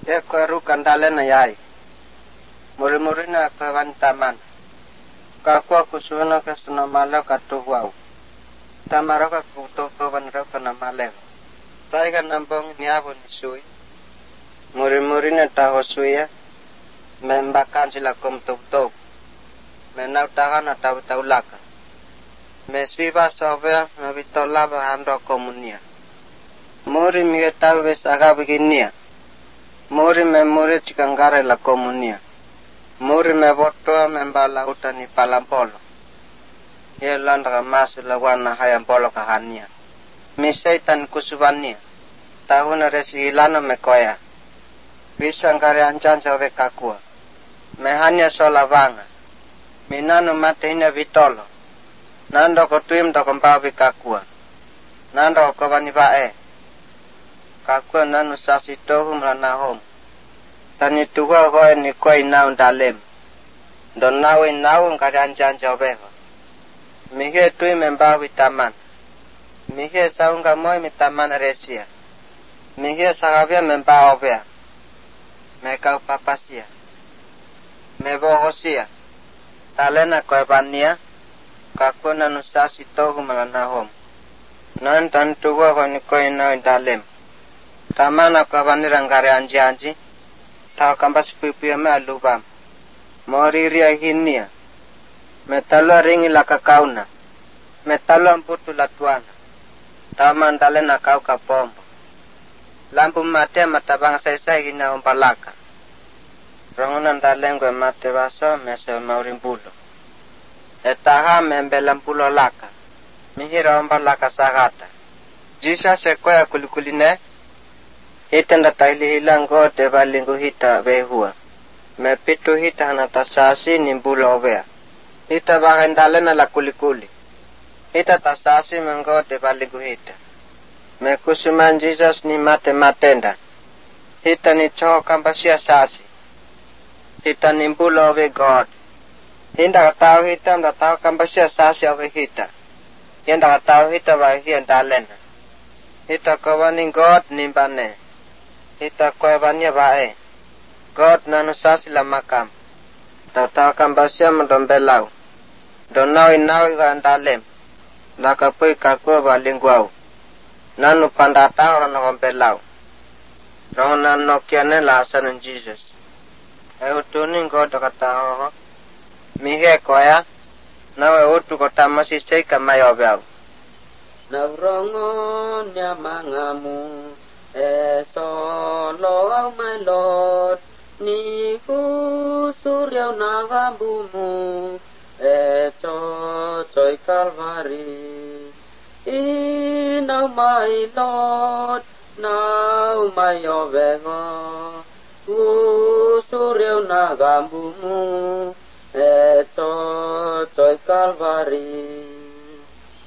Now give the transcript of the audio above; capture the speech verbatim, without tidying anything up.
Ya ko kandalen na yai. Muri-muri na kawan taman. Kakwa kusuna ka sunamala katuwau. Tamara ka kuto kawan ra kana male. Tai ka nambong niabon sui. Muri-muri na taho suya. Membakan sila kum tuk-tuk. Menau tahan na tahu-tahu laka. Mesviva sovea na vitolava hando komunia. Muri mi tahu ves aga beginia. Muri me muri cikangare la komunia. Muri me voto me mbala utani palampolo. Ye landa masu la wana hayampolo kahania. Mi seitan kusubania. Tahuna resigilana me koya. Visangare anjan sawe kakua. Me hanya solavanga. Minano matehina vitolo. Nando ko tuim do kompawi kakua. Nando ko vaniva e. Kakua nanu sasi tohum rana hom. Tani tuwa hoe ni koi naun dalem. Don nawe naun karanjan jobeho. Mihe tui membawi taman. Mihe saunga moi mi taman resia. Mihe sagavia membawa vea. Mekau papasia. Mevohosia. Talena koe bania. Kakua nanu sasi tohum rana hom. Nan tan tuwa hoe ni koi naun dalem. Tamana ko vanirang kare anji anji. Tau kampas pipi me alubam. Moriria hinia. Metalo ringi la kakauna. Metalo amputu la tuana. Tau mandale na kau kapombo. Lampu mate matabang sai-sai hina umpalaka. Rongunan dalengwe mate baso meso maurimpulo. Etaha membe lampulo laka. Mihira umpalaka sagata. Jisa sekoya kulikuline. Hitanda taili hilang go te balingu hita behua. Me pitu hita hanata sasi nimbulo ovea. Hita bakendalena la kulikuli. Hita tasasi mengo te balingu hita. Me kusuman Jesus ni mate matenda. Hita ni choho kambasia sasi. Hita nimbulo ove God. Hinda katau hita mda tau kambasia sasi ove hita. Hinda katau hita bahi dalena. Hita kawani God nimbane. Hita koe vania bae. God nanu sasi la makam. Tau kambasia mendombelau. Donau inau iga andalem. Laka pui kakua balinguau. Nanu pandatau rana kombelau. Rona nokiane la asanan Jesus. E utuni God kata hoho. Mihe koya. Nawe utu kota masih seika mayo beau. Naurongon ya mangamu. Eso lo my Lord, ni fu surya nagambumu, eso joy Calvary. In now my Lord, now my ovengo, fu surya nagambumu, eso joy Calvary.